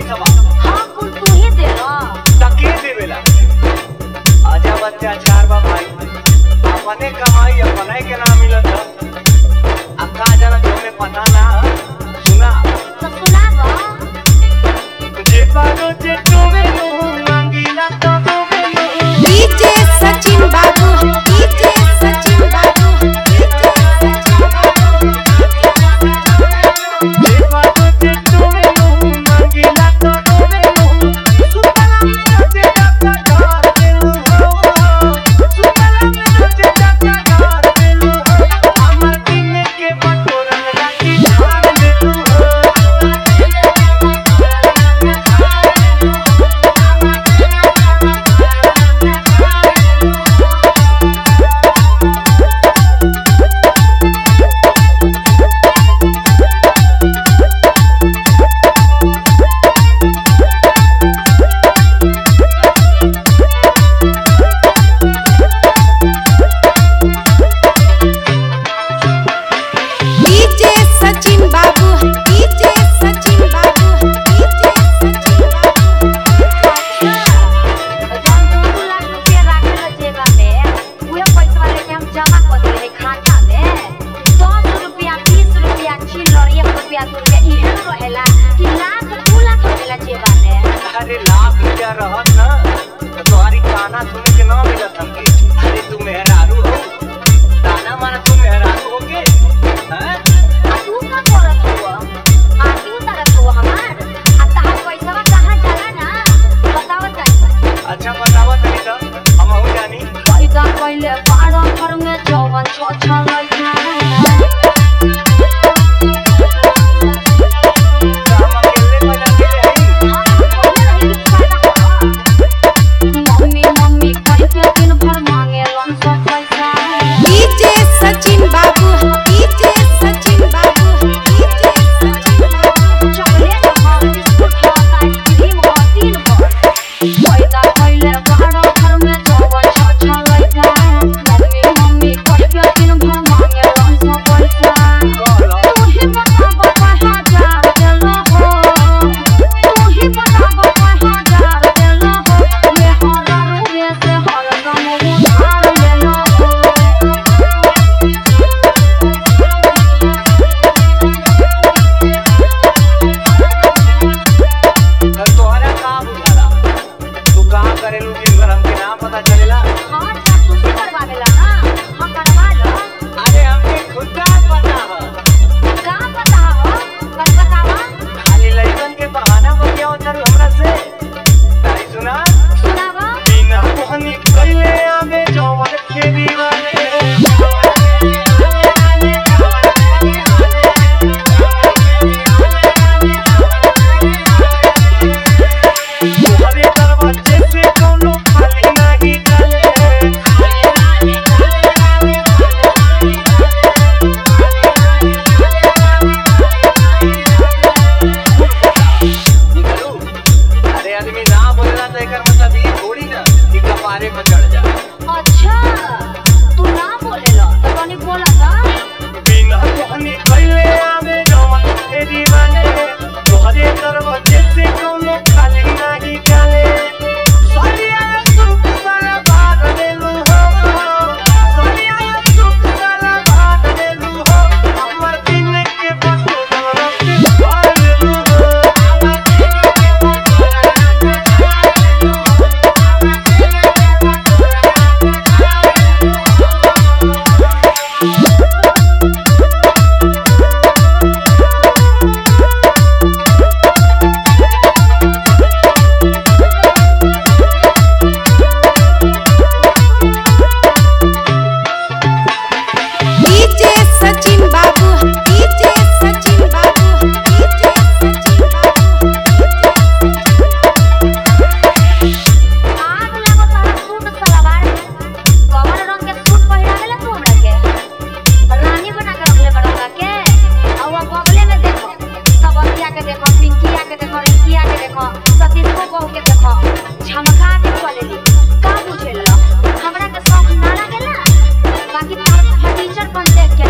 पैसा? हां कुल तू ही देला तके देवेला। आजा अत्याचार बा भाई, अपने कमाई अपने के ना मिलत अक्का जना जो में पता ना। सुना तो सुनावा जे पागो जे टोवे नो मांगीला तो टोवे नो। डीजे सचिन बाबू, डीजे सचिन बाबू, डीजे सचिन बाबू। जे पागो जे टोवे नो मांगीला तो टोवे नो। सुतला में जे जाता घर देलू हो, सुतला में जे जाता घर देलू हो। हमर दिन के बटोरन राखी धान देलू हो। डीजे सचिन बाबू, डीजे सचिन बाबू, डीजे सचिन बाबू। जौन 2 लाख रुपया राखल जेबा में उहे पैसा लेके हम जमा कर देले खाता में। 10 रुपया 20 रुपया चिल्लर 1 रुपया 2 रुपया इहे न रहेला कि लाख 2 लाख रहेला जेबा में। अरे लाख रुपया रहत ना तो तुम्हारी ताना सुने के ना मिलत हमके। अरे तू मेहरारू हो, ताना माना तू मेहरारू हो के हैं? आ तू का करत हो? आ तू तरत हो हमार? आ तहार पैसा कहाँ जाला ना बतावत जाई। अच्छा बतावत नहीं तो हम हो जानी। पैसा पहिले बाड़ा घर में जवन छ लइका तो हम अकेले पैसा के आई। मम्मी मम्मी कह के दिन भर मांगे लन सब पैसा। डीजे सचिन बाबू, डीजे सचिन बाबू, डीजे सचिन बाबू। चॉकलेट खा बिस्कुट खा आइसक्रीम खा दिन भर पैसा पहिले बाड़ा घर में जवन छ लइका। मम्मी मम्मी कह के दिन भर मांगे लन सब पैसा। कहला तू ही बता कहाँ जार देला हो, तू ही बता कहाँ जार देला हो। मैं हर रुए से हरदम उधार लेला हो। तोहरा का बुझाला? तू कहाँ करेलू दिन भर हमके नाम पता चलेला? हाँ जासूसी करवावेला ना, हाँ करवा लो। अरे हमके खुद का पता है। का पता हो? बस बतावा। खाली लइकन के बहाना बतिया उतर हमरा से। ताई सुना सुनावा। बिना मोहनी कइले आवे जवन के दीवाने। तुम्हारे दरवाजे से कौनो खाली नहीं चले। निकलू। अरे आदमी ना बोलेला तो एकर मतलब ये थोड़ी ना कि कपारे पर चढ़ जा। अच्छा तू ना बोलेला तो तनी बोला था। बिना मोहनी कइले आवे जवन के दीवाने। तुम्हारे दरवाजे से कौनो खाली नहीं चले। सरिया सुख सारा बात देलू हो, सरिया सुख सारा बात देलू हो। हमर दिन के बटोरा रख भर देलू हो। डीजे सचिन बाबू, डीजे सचिन बाबू, डीजे सचिन बाबू। आग लागो तारा सूट सलवार में कवर रंग के सूट पहिरावेला तू हमरा के रानी बना के रखले बड़ा के। और वो बगले में देखो सबरिया के देखो, पिंकिया के देखो, रिंकिया के देखो, सतीशो बहू के देखो, झमका के चलेली। का बुझेला हमरा के शौक ना लागेला? बाकी तोहर फटीचर बन देख के